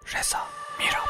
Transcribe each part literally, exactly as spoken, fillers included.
رضا میرم.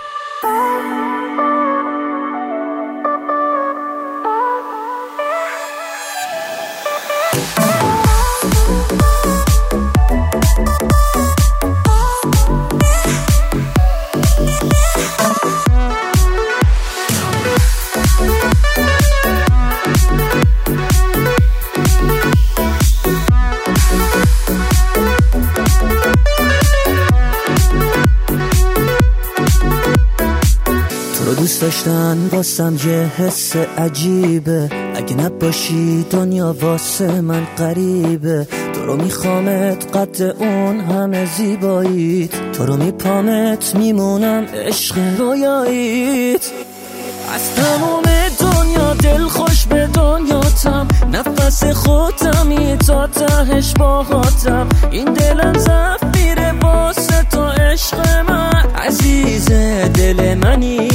دوست داشتن واسم یه حس عجیبه، اگه نباشی دنیا واسه من غریبه. تو رو میخوامت قد اون همه زیباییت، تو رو میپامت میمونم عشق رویاییت. از تمام دنیا دل خوش به دنیاتم، نفس خودمی تا تهش باهاتم. این دلم زفیره واسه تو عشق من، عزیز دل منی.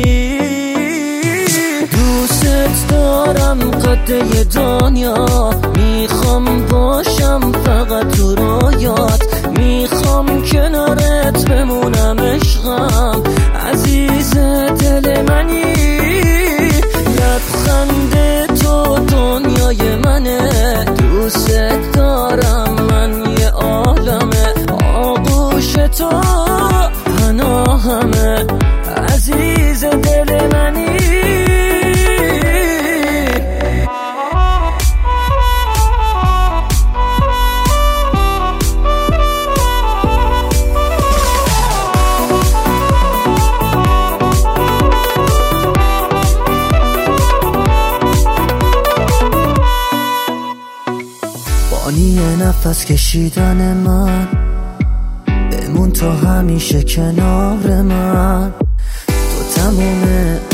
دوست دارم قده دنیا، میخوام باشم فقط تو رویات. میخوام کنارت بمونم عشقم، عزیز دل منی. لبخند تو دنیای منه، دوست دارم من یه عالمه. آغوش تو پناهمه، عزیز دل منی. بانی نفس کشیدن من، بمون تو همیشه کنار من. تو تموم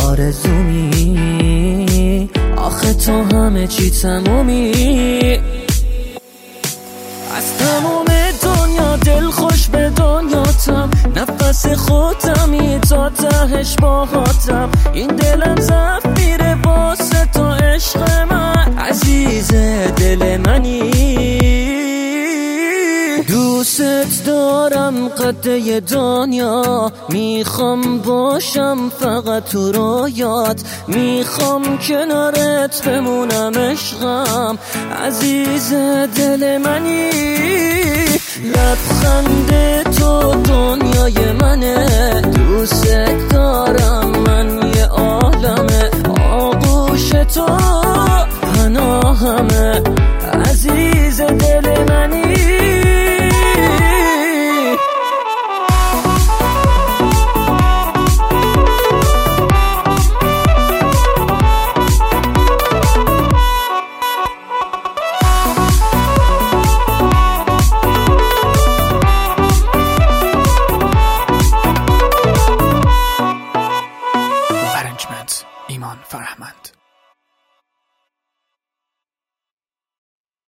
آرزومی، آخه تو همه چی تمومی. از تموم دنیا دل خوش به دنیاتم، نفس خودمی تا تهش باهاتم. این دلم زفیره واسه تو عشق من، عزیز دل منی. دوست دارم قده دنیا، میخوام باشم فقط تو رویات. میخوام کنارت بمونم عشقم، عزیز دل منی. لبخند تو دنیای منه، دوست دارم من یه عالمه. آغوش تو پناهمه، عزیز دل منی. ایمان فرهمند.